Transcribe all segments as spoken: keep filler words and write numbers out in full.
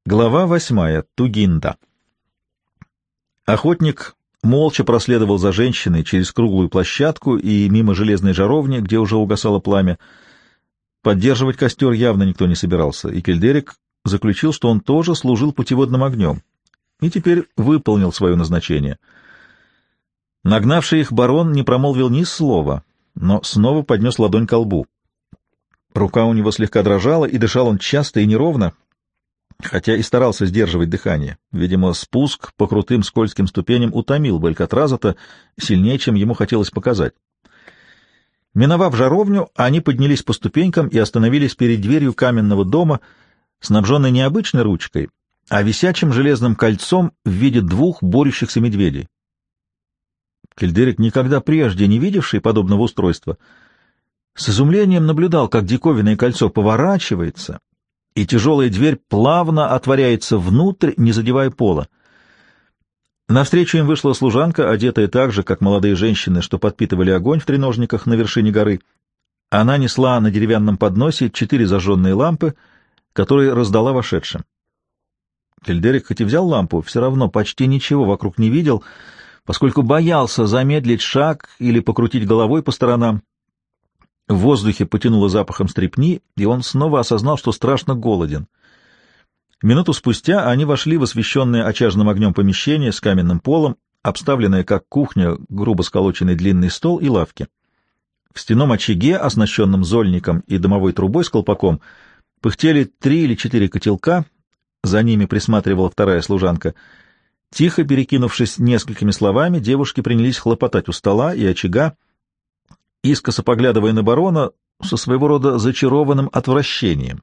Глава восьмая. Тугинда. Охотник молча проследовал за женщиной через круглую площадку и мимо железной жаровни, где уже угасало пламя. Поддерживать костер явно никто не собирался, и Кельдерик заключил, что он тоже служил путеводным огнем и теперь выполнил свое назначение. Нагнавший их барон не промолвил ни слова, но снова поднес ладонь ко лбу. Рука у него слегка дрожала, и дышал он часто и неровно, хотя и старался сдерживать дыхание. Видимо, спуск по крутым скользким ступеням утомил Белькатраза-то сильнее, чем ему хотелось показать. Миновав жаровню, они поднялись по ступенькам и остановились перед дверью каменного дома, снабженной не обычной ручкой, а висячим железным кольцом в виде двух борющихся медведей. Кельдерик, никогда прежде не видевший подобного устройства, с изумлением наблюдал, как диковинное кольцо поворачивается, и тяжелая дверь плавно отворяется внутрь, не задевая пола. Навстречу им вышла служанка, одетая так же, как молодые женщины, что подпитывали огонь в треножниках на вершине горы. Она несла на деревянном подносе четыре зажженные лампы, которые раздала вошедшим. Кельдерик, хоть и взял лампу, все равно почти ничего вокруг не видел, поскольку боялся замедлить шаг или покрутить головой по сторонам. В воздухе потянуло запахом стрепни, и он снова осознал, что страшно голоден. Минуту спустя они вошли в освещенное очажным огнем помещение с каменным полом, обставленное как кухня, грубо сколоченный длинный стол и лавки. В стенном очаге, оснащенном зольником и дымовой трубой с колпаком, пыхтели три или четыре котелка, за ними присматривала вторая служанка. Тихо перекинувшись несколькими словами, девушки принялись хлопотать у стола и очага, искоса поглядывая на барона со своего рода зачарованным отвращением.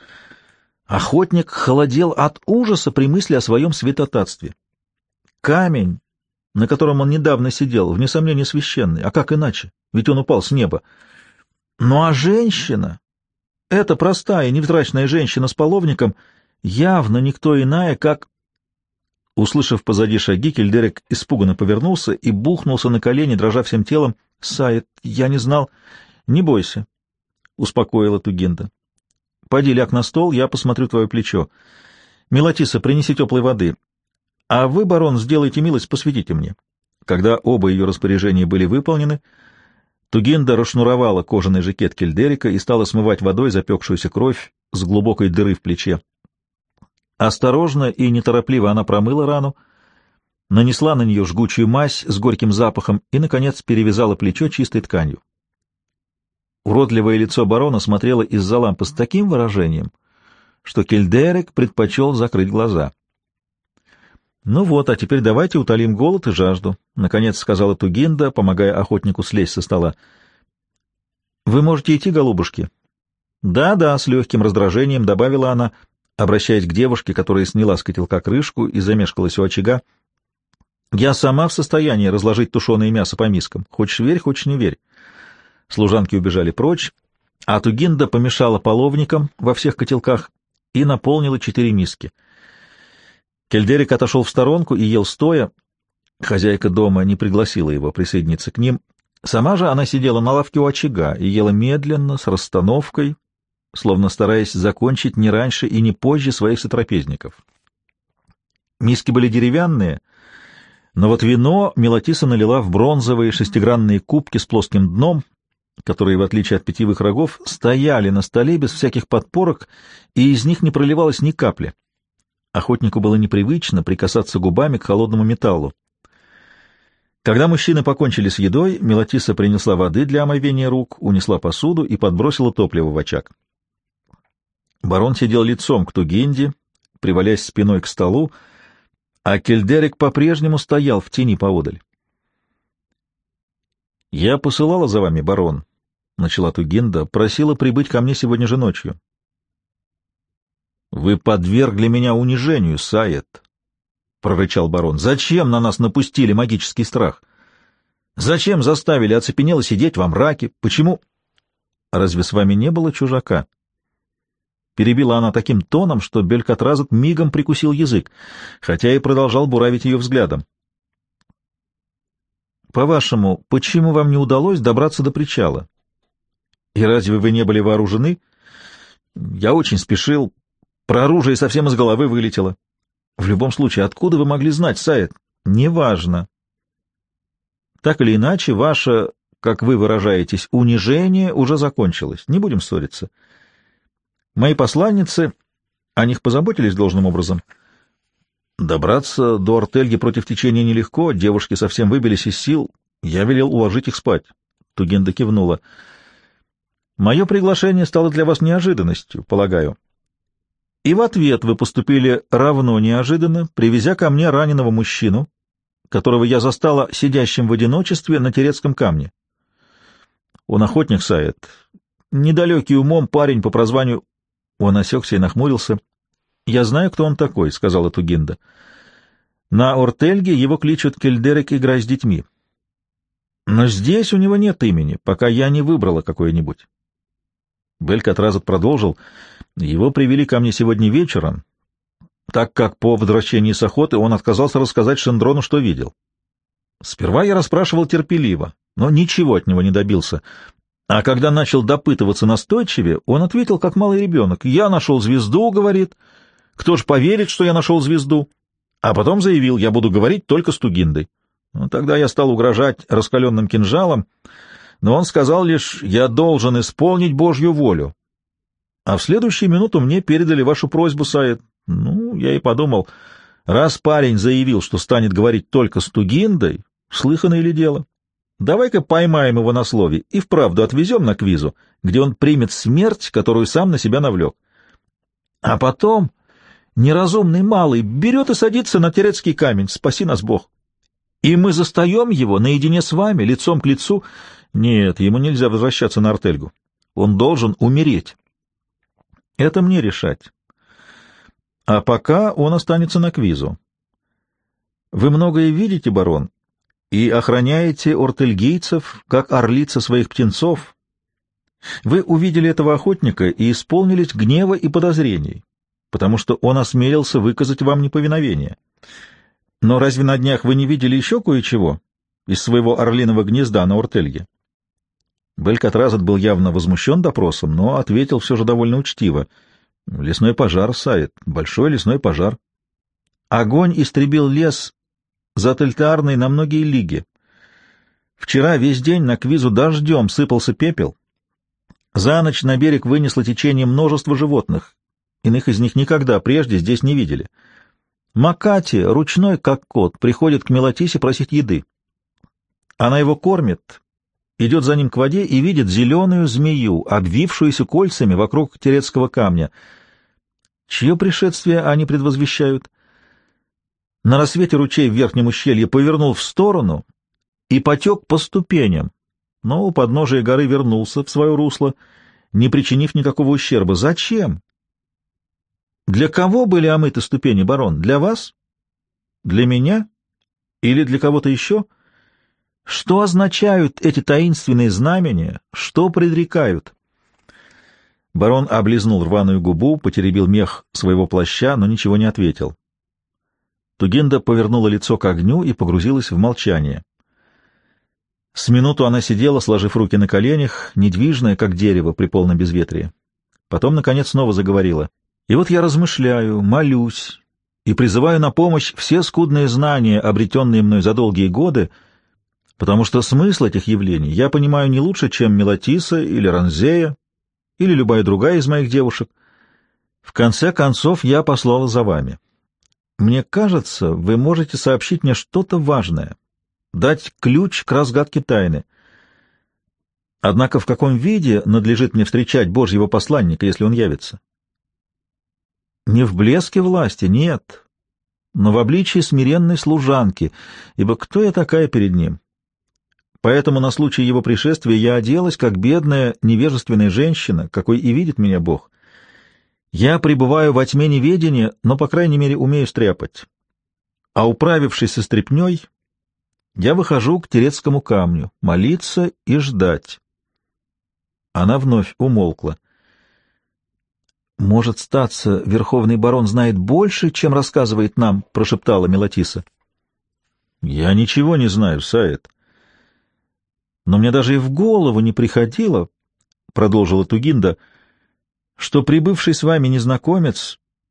Охотник холодел от ужаса при мысли о своем святотатстве. Камень, на котором он недавно сидел, вне сомнения священный, а как иначе? Ведь он упал с неба. Ну а женщина, эта простая невзрачная женщина с половником, явно никто иная, как... Услышав позади шаги, Кельдерик испуганно повернулся и бухнулся на колени, дрожа всем телом. — Саид, я не знал. — Не бойся, — успокоила Тугинда. — Пойди ляг на стол, я посмотрю твое плечо. Мелатиса, принеси теплой воды. А вы, барон, сделайте милость, посветите мне. Когда оба ее распоряжения были выполнены, Тугинда расшнуровала кожаный жакет Кельдерика и стала смывать водой запекшуюся кровь с глубокой дыры в плече. Осторожно и неторопливо она промыла рану, нанесла на нее жгучую мазь с горьким запахом и, наконец, перевязала плечо чистой тканью. Уродливое лицо барона смотрело из-за лампы с таким выражением, что Кельдерик предпочел закрыть глаза. — Ну вот, а теперь давайте утолим голод и жажду, — наконец сказала Тугинда, помогая охотнику слезть со стола. — Вы можете идти, голубушки? Да, — Да-да, — с легким раздражением добавила она, обращаясь к девушке, которая сняла с котелка крышку и замешкалась у очага. — Я сама в состоянии разложить тушеное мясо по мискам. Хочешь верь, хочешь не верь. Служанки убежали прочь, а Тугинда помешала половникам во всех котелках и наполнила четыре миски. Кельдерик отошел в сторонку и ел стоя. Хозяйка дома не пригласила его присоединиться к ним. Сама же она сидела на лавке у очага и ела медленно, с расстановкой, словно стараясь закончить не раньше и не позже своих сотрапезников. Миски были деревянные, но вот вино Мелатиса налила в бронзовые шестигранные кубки с плоским дном, которые, в отличие от питьевых рогов, стояли на столе без всяких подпорок, и из них не проливалось ни капли. Охотнику было непривычно прикасаться губами к холодному металлу. Когда мужчины покончили с едой, Мелатиса принесла воды для омовения рук, унесла посуду и подбросила топливо в очаг. Барон сидел лицом к Тугинде, привалясь спиной к столу, а Кельдерик по-прежнему стоял в тени поодаль. — Я посылала за вами, барон, — начала Тугинда, — просила прибыть ко мне сегодня же ночью. — Вы подвергли меня унижению, Саид, — прорычал барон. — Зачем на нас напустили магический страх? Зачем заставили оцепенело сидеть во мраке? Почему? — Разве с вами не было чужака? Перебила она таким тоном, что Белькатразот мигом прикусил язык, хотя и продолжал буравить ее взглядом. — По-вашему, почему вам не удалось добраться до причала? И разве вы не были вооружены? — Я очень спешил. Про оружие совсем из головы вылетело. В любом случае, откуда вы могли знать, Саид? Неважно. Так или иначе, ваше, как вы выражаетесь, унижение уже закончилось. Не будем ссориться. Мои посланницы, о них позаботились должным образом. Добраться до Ортельги против течения нелегко, девушки совсем выбились из сил. Я велел уложить их спать. Тугинда кивнула. Мое приглашение стало для вас неожиданностью, полагаю. И в ответ вы поступили равно неожиданно, привезя ко мне раненого мужчину, которого я застала сидящим в одиночестве на Терецком камне. Он охотник, Саид. Недалекий умом парень по прозванию... Он осекся и нахмурился. — Я знаю, кто он такой, — сказала Тугинда. — На Ортельге его кличут Кельдерик, играя с детьми. Но здесь у него нет имени, пока я не выбрала какое-нибудь. Белькатразот продолжил. Его привели ко мне сегодня вечером, так как по возвращении с охоты он отказался рассказать Шендрону, что видел. Сперва я расспрашивал терпеливо, но ничего от него не добился. А когда начал допытываться настойчивее, он ответил, как малый ребенок. «Я нашел звезду», — говорит. «Кто ж поверит, что я нашел звезду?» А потом заявил, я буду говорить только с Тугиндой. Ну, тогда я стал угрожать раскаленным кинжалом, но он сказал лишь, я должен исполнить Божью волю. А в следующую минуту мне передали вашу просьбу, Саид. Ну, я и подумал, раз парень заявил, что станет говорить только с Тугиндой, слыханное ли дело? Давай-ка поймаем его на слове и вправду отвезем на Квизу, где он примет смерть, которую сам на себя навлек. А потом неразумный малый берет и садится на Терецкий камень, спаси нас Бог. И мы застаем его наедине с вами, лицом к лицу. Нет, ему нельзя возвращаться на Ортельгу. Он должен умереть. Это мне решать. А пока он останется на Квизу. Вы многое видите, барон, и охраняете ортельгийцев, как орлица своих птенцов. Вы увидели этого охотника и исполнились гнева и подозрений, потому что он осмелился выказать вам неповиновение. Но разве на днях вы не видели еще кое-чего из своего орлиного гнезда на Ортельге? Белькатразот был явно возмущен допросом, но ответил все же довольно учтиво. Лесной пожар, Саид, большой лесной пожар. Огонь истребил лес за Тельтаарной на многие лиги. Вчера весь день на Квизу дождем сыпался пепел. За ночь на берег вынесло течение множества животных. Иных из них никогда прежде здесь не видели. Макати, ручной как кот, приходит к Мелатисе просить еды. Она его кормит, идет за ним к воде и видит зеленую змею, обвившуюся кольцами вокруг Терецкого камня. Чье пришествие они предвозвещают? На рассвете ручей в верхнем ущелье повернул в сторону и потек по ступеням, но у подножия горы вернулся в свое русло, не причинив никакого ущерба. Зачем? Для кого были омыты ступени, барон? Для вас? Для меня? Или для кого-то еще? Что означают эти таинственные знамения? Что предрекают? Барон облизнул рваную губу, потеребил мех своего плаща, но ничего не ответил. Тугинда повернула лицо к огню и погрузилась в молчание. С минуту она сидела, сложив руки на коленях, недвижная, как дерево при полном безветрии. Потом, наконец, снова заговорила. «И вот я размышляю, молюсь и призываю на помощь все скудные знания, обретенные мной за долгие годы, потому что смысл этих явлений я понимаю не лучше, чем Мелатиса или Ранзея, или любая другая из моих девушек. В конце концов, я послала за вами. Мне кажется, вы можете сообщить мне что-то важное, дать ключ к разгадке тайны. Однако в каком виде надлежит мне встречать Божьего посланника, если он явится? Не в блеске власти, нет, но в обличии смиренной служанки, ибо кто я такая перед ним? Поэтому на случай его пришествия я оделась, как бедная невежественная женщина, какой и видит меня Бог. Я пребываю во тьме неведения, но, по крайней мере, умею стряпать. А управившись со стряпней, я выхожу к Терецкому камню, молиться и ждать. Она вновь умолкла. «Может, статься, верховный барон знает больше, чем рассказывает нам», — прошептала Мелатиса. «Я ничего не знаю, Саид. Но мне даже и в голову не приходило, — продолжила Тугинда, — что прибывший с вами незнакомец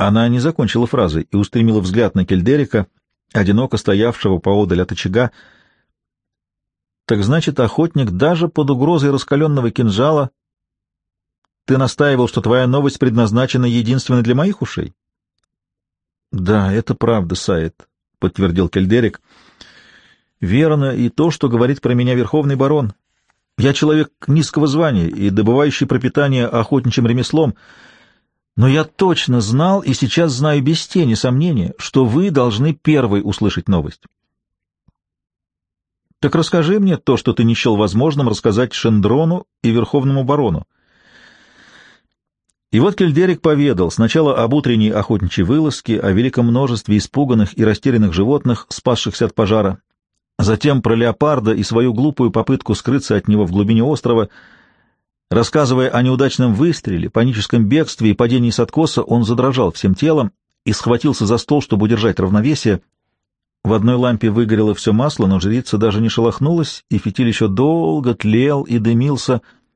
Она не закончила фразы и устремила взгляд на Кельдерика, одиноко стоявшего поодаль от очага. Так значит, охотник, даже под угрозой раскаленного кинжала, ты настаивал, что твоя новость предназначена единственно для моих ушей? — Да, это правда, Саид, — подтвердил Кельдерик. — Верно и то, что говорит про меня верховный барон. Я человек низкого звания и добывающий пропитание охотничьим ремеслом, но я точно знал и сейчас знаю без тени сомнения, что вы должны первой услышать новость. Так расскажи мне то, что ты не счел возможным рассказать Шендрону и верховному барону. И вот Кельдерик поведал сначала об утренней охотничьей вылазке, о великом множестве испуганных и растерянных животных, спасшихся от пожара, затем про леопарда и свою глупую попытку скрыться от него в глубине острова. Рассказывая о неудачном выстреле, паническом бегстве и падении с откоса, он задрожал всем телом и схватился за стол, чтобы удержать равновесие. В одной лампе выгорело все масло, но жрица даже не шелохнулась, и фитиль еще долго тлел и дымился.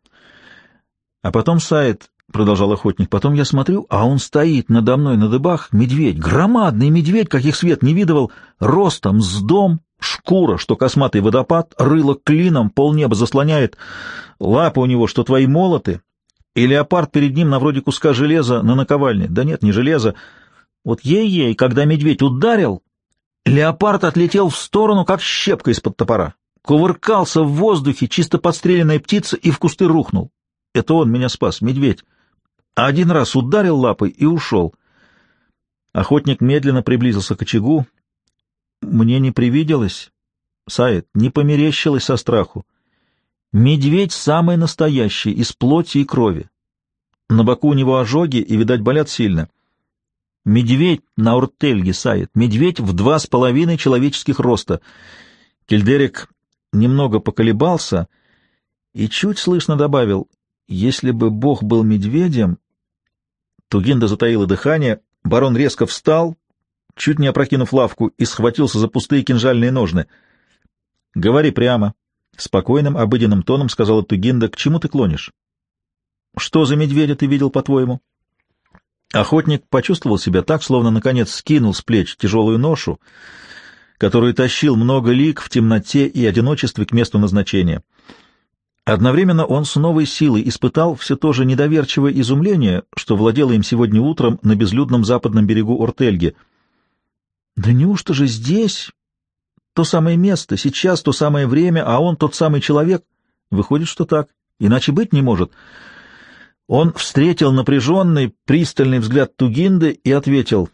А потом, Саид, — продолжал охотник, — потом я смотрю, а он стоит надо мной на дыбах, медведь, громадный медведь, каких свет не видывал, ростом с дом, шкура, что косматый водопад, рыло клином, полнеба заслоняет, лапы у него, что твои молоты, и леопард перед ним на вроде куска железа на наковальне. Да нет, не железа. Вот ей-ей, когда медведь ударил, леопард отлетел в сторону, как щепка из-под топора. Кувыркался в воздухе, чисто подстреленная птица, и в кусты рухнул. Это он меня спас, медведь. Один раз ударил лапой и ушел. Охотник медленно приблизился к очагу. Мне не привиделось, Саид, не померещилось со страху. Медведь самый настоящий, из плоти и крови. На боку у него ожоги и, видать, болят сильно. Медведь на Ортельге, Саид, медведь в два с половиной человеческих роста. Кельдерик немного поколебался и чуть слышно добавил: если бы Бог был медведем... Тугинда затаила дыхание, барон резко встал, чуть не опрокинув лавку, и схватился за пустые кинжальные ножны. — Говори прямо, — спокойным, обыденным тоном сказала Тугинда. — К чему ты клонишь? — Что за медведя ты видел, по-твоему? Охотник почувствовал себя так, словно, наконец, скинул с плеч тяжелую ношу, которую тащил много лиг в темноте и одиночестве к месту назначения. Одновременно он с новой силой испытал все то же недоверчивое изумление, что владело им сегодня утром на безлюдном западном берегу Ортельги. Да неужто же здесь то самое место, сейчас то самое время, а он тот самый человек? Выходит, что так, иначе быть не может. Он встретил напряженный, пристальный взгляд Тугинды и ответил: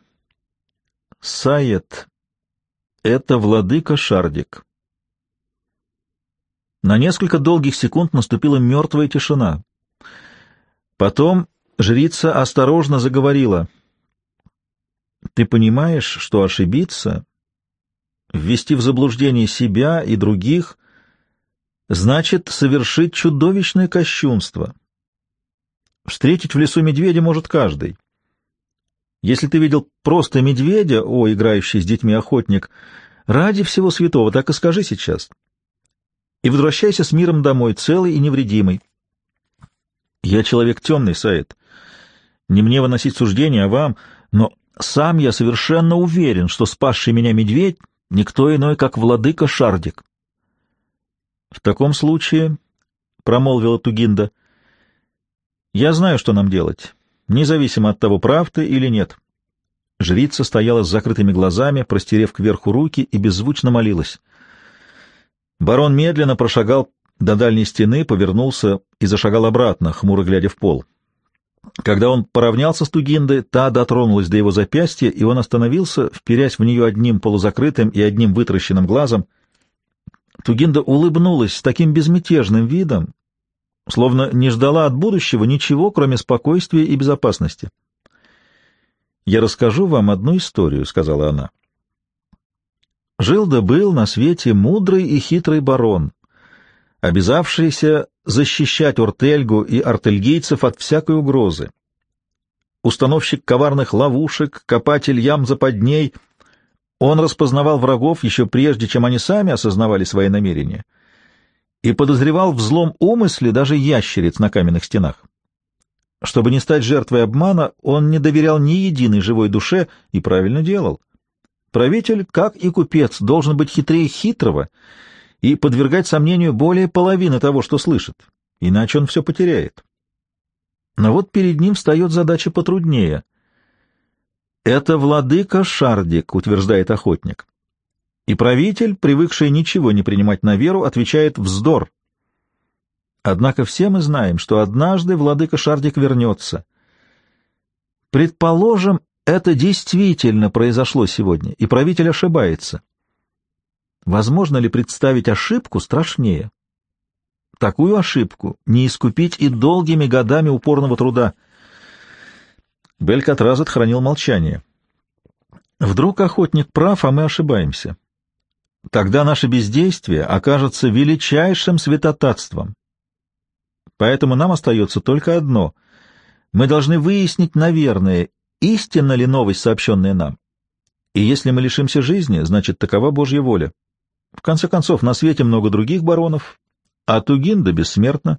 «Саед, это владыка Шардик». На несколько долгих секунд наступила мертвая тишина. Потом жрица осторожно заговорила: «Ты понимаешь, что ошибиться, ввести в заблуждение себя и других, значит совершить чудовищное кощунство. Встретить в лесу медведя может каждый. Если ты видел просто медведя, о, играющий с детьми охотник, ради всего святого, так и скажи сейчас. И возвращайся с миром домой, целый и невредимый. Я человек темный, Саид. Не мне выносить суждения, а вам, но сам я совершенно уверен, что спасший меня медведь — никто иной, как владыка Шардик». «В таком случае, — промолвила Тугинда, — я знаю, что нам делать, независимо от того, прав ты или нет». Жрица стояла с закрытыми глазами, простерев кверху руки, и беззвучно молилась. Барон медленно прошагал до дальней стены, повернулся и зашагал обратно, хмуро глядя в пол. Когда он поравнялся с Тугиндой, та дотронулась до его запястья, и он остановился, вперясь в нее одним полузакрытым и одним вытаращенным глазом. Тугинда улыбнулась с таким безмятежным видом, словно не ждала от будущего ничего, кроме спокойствия и безопасности. «Я расскажу вам одну историю», — сказала она. «Жил да был на свете мудрый и хитрый барон, обязавшийся защищать Ортельгу и артельгийцев от всякой угрозы. Установщик коварных ловушек, копатель ям западней, он распознавал врагов еще прежде, чем они сами осознавали свои намерения, и подозревал в злом умысле даже ящериц на каменных стенах. Чтобы не стать жертвой обмана, он не доверял ни единой живой душе и правильно делал. Правитель, как и купец, должен быть хитрее хитрого и подвергать сомнению более половины того, что слышит, иначе он все потеряет. Но вот перед ним встает задача потруднее. «Это владыка Шардик», — утверждает охотник. И правитель, привыкший ничего не принимать на веру, отвечает «вздор». Однако все мы знаем, что однажды владыка Шардик вернется. Предположим, это действительно произошло сегодня, и правитель ошибается. Возможно ли представить ошибку страшнее? Такую ошибку не искупить и долгими годами упорного труда. Белькатразет хранил молчание. Вдруг охотник прав, а мы ошибаемся. Тогда наше бездействие окажется величайшим святотатством. Поэтому нам остается только одно. Мы должны выяснить, наверное, истинна ли новость, сообщенная нам. И если мы лишимся жизни, значит, такова Божья воля. В конце концов, на свете много других баронов, а Тугинда бессмертна.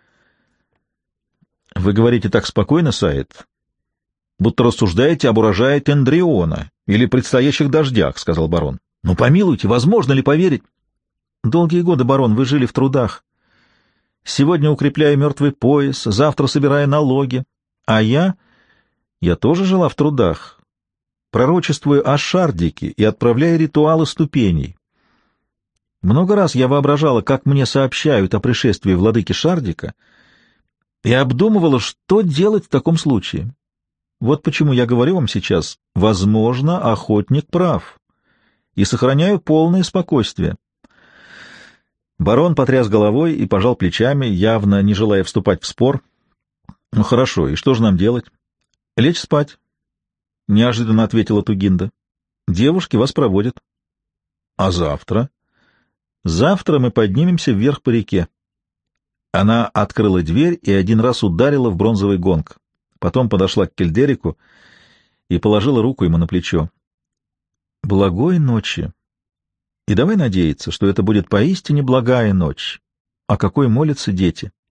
Вы говорите так спокойно, Саид, будто рассуждаете об урожае Тендриона или предстоящих дождях, — сказал барон. Ну, помилуйте, возможно ли поверить? Долгие годы, барон, вы жили в трудах. Сегодня укрепляя мертвый пояс, завтра собирая налоги. А я... Я тоже жила в трудах, пророчествуя о Шардике и отправляя ритуалы ступеней. Много раз я воображала, как мне сообщают о пришествии владыки Шардика, и обдумывала, что делать в таком случае. Вот почему я говорю вам сейчас, возможно, охотник прав, и сохраняю полное спокойствие. Барон потряс головой и пожал плечами, явно не желая вступать в спор. — Ну хорошо, и что же нам делать? — Лечь спать, — неожиданно ответила Тугинда. — Девушки вас проводят. — А завтра? — Завтра мы поднимемся вверх по реке. Она открыла дверь и один раз ударила в бронзовый гонг. Потом подошла к Кельдерику и положила руку ему на плечо. — Благой ночи. И давай надеяться, что это будет поистине благая ночь, о какой молятся дети.